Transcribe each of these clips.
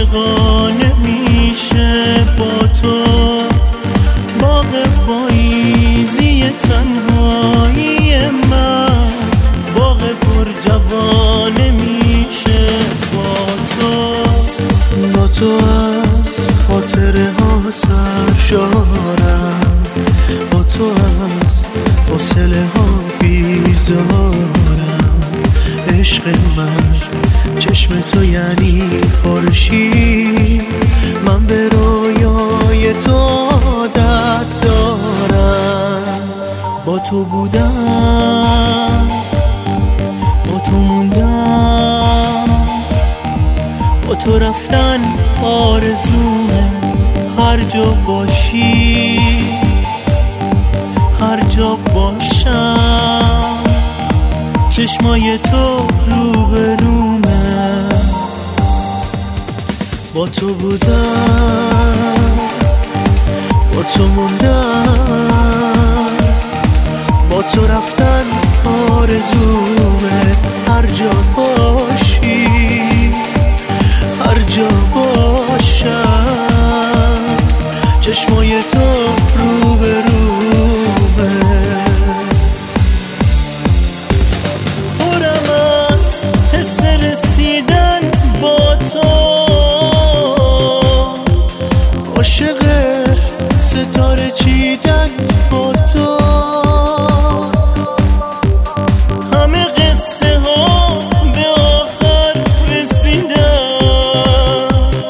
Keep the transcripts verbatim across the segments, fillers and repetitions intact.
رفقا نمیشه با تو. باغ پاییزی تنهایی من، باغ پر جوا نمیشه با تو. با تو از خاطره ها سرشارم، با تو از فاصله ها بیزارم. عشق من چشم تو یعنی خورشید، من به رویای تو عادت دارم. با تو بودم، با تو موندم، با تو رفتن آرزومه. هر جا باشی، هر جا باشم، چشمای تو روبرومه. با تو بودم، با تو موندم، با تو رفتن آرزومه. هر جا باشی، هر جا باشم، چشمای تو روبرومه. پرم از حس رسیدن با تو، عاشق ستاره چیدن با تو. همه قصه ها به آخر رسیدن،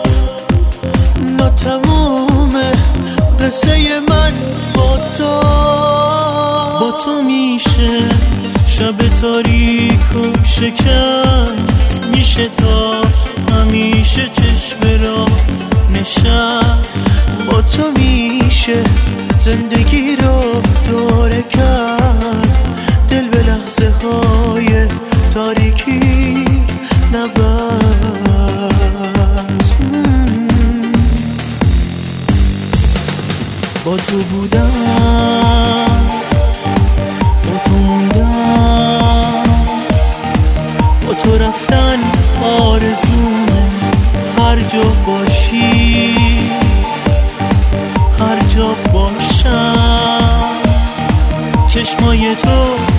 ناتمومه قصه من با تو. با تو میشه شب تاریک و شکست، میشه تا همیشه چشم را نشست. با تو میشه زندگی رو دوره کرد، دل به لحظه های تاریکی نبست. با تو بودم، با تو موندم، با تو رفتن آرزومه. هر جا باشی، هر جا باشم، چشمای تو